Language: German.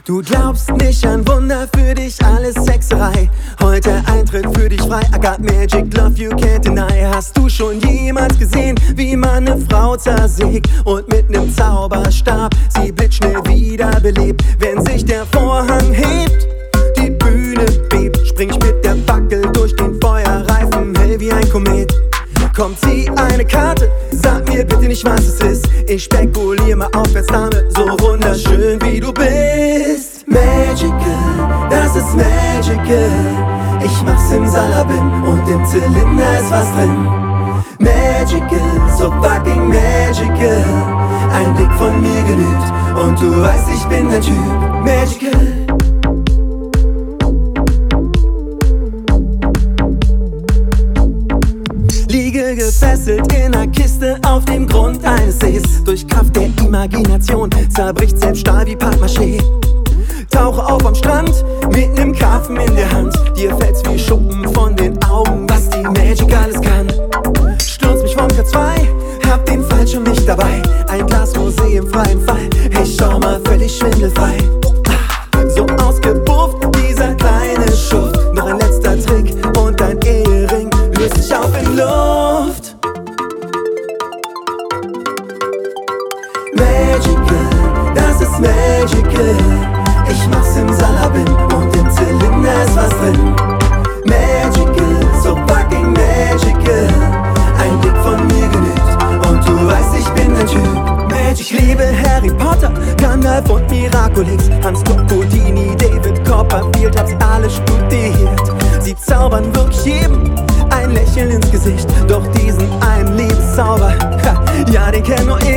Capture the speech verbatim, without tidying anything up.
Du glaubst nicht an Wunder, für dich alles Hexerei. Heute Eintritt für dich frei. I got magic, love you can't deny. Hast du schon jemals gesehen, wie man eine Frau zersägt und mit nem Zauberstab sie blitzschnell wiederbelebt? Wenn sich der Vorhang hebt, die Bühne bebt, spring ich mit der Fackel durch den Feuerreifen, hell wie ein Komet. Kommt zieh eine Karte, sag mir bitte nicht, was es ist. Ich spekulier mal aufwärts, Dame, so wunderschön wie du bist. Magical, das ist Magical. Ich mach's im Salabim und im Zylinder ist was drin. Magical, so fucking magical. Ein Blick von mir genügt und du weißt, ich bin der Typ. Magical. Liege gefesselt in einer Kiste auf dem Grund eines Sees. Durch Kraft der Imagination zerbricht selbst Stahl wie Pappmaché. Tauche auf am Strand mit nem Karpfen in der Hand. Dir fällt's wie Schuppen von den Augen, was die Magic alles kann. Stürz mich vom K zwei, hab den Fallschirm nicht dabei. Ein Glas Rosé im freien Fall, ich schau mal völlig schwindelfrei. So ausgebufft, dieser kleine Schuft. Noch ein letzter Trick und dein Ehering löst sich auf in Luft. Magical, das ist magical. Ich mach's im Salabim und im Zylinder ist was drin. Magical, so fucking magical. Ein Blick von mir genügt und du weißt, ich bin ein Typ. Magic. Ich liebe Harry Potter, Gandalf und Miraculix, Hans Houdini, David Copperfield, hab's alle studiert. Sie zaubern wirklich jedem ein Lächeln ins Gesicht, doch diesen einen Liebeszauber, ha, ja, den kenn nur ich.